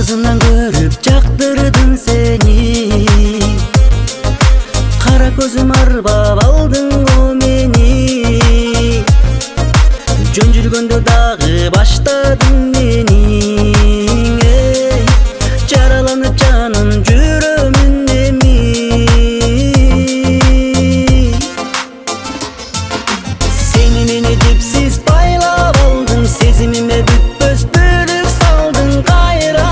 Көзүмдөн көрүп жактырдым сени, кара көзүм арбап алдың о мени. Жөн жүргөндө дагы баштадың менин, жараланып жаным жүрөмүн эми. Сени мени депсиз байлап алдың, сезимиме бүтпөс бөлүк салдың кайра.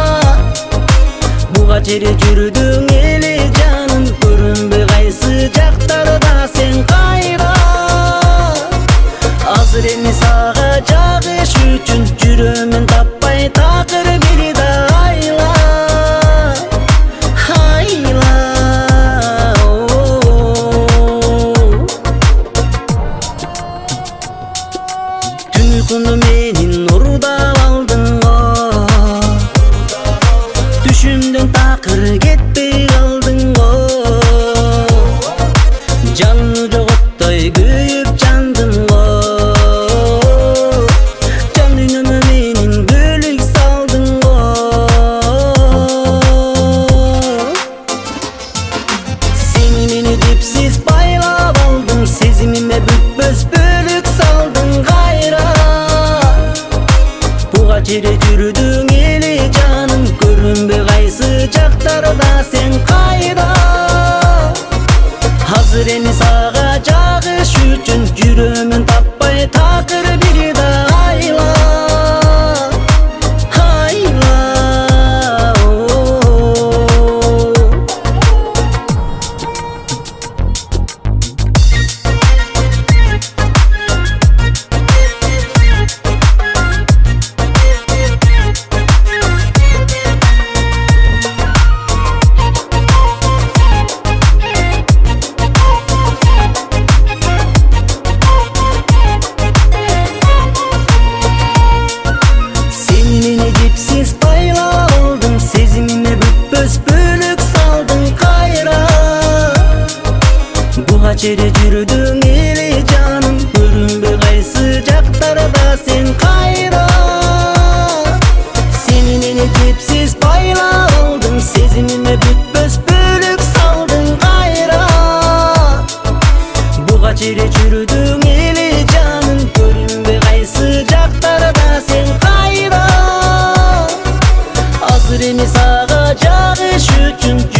Буга чейин жүрдүң эле жаным, көрүнбөй кайсы жактарда сен кайра. Азыр эми сага жагыш үчүн жүрөмүн таппай такыр бир да айла, айла. Түн уйкумду менин уурдап алдың го, түшүмдөн такыр кетпей калдың го. Жанны жоготтой күйүп жандым го, жан дүйнөмө менин бөлүк салдың го. Сени мени депсиз байлап алдың, сезимиме бүтпөс бөлүк салдың кайра. Буга чейин жүрдүң эле жаным, көрүнбөй кайсы жактарда сен кайда. Азыр эми сага жагыш үчүн жүрөмүн таппай такыр бир да айла, айла. Депсиз байлап алдың, сезимиме бүтпөс бөлүк салдың кайра. Буга чейин жүрдүң эле жаным, көрүнбөй кайсы жактарда сен кайра. Сени мени депсиз байлап алдың, сезимиме бүтпөс бөлүк салдың кайра. Буга чейин жүрдүң эле жаным, көрүнбөй кайсы жактарда сен кайра. Азыр эми сага жагыш үчүн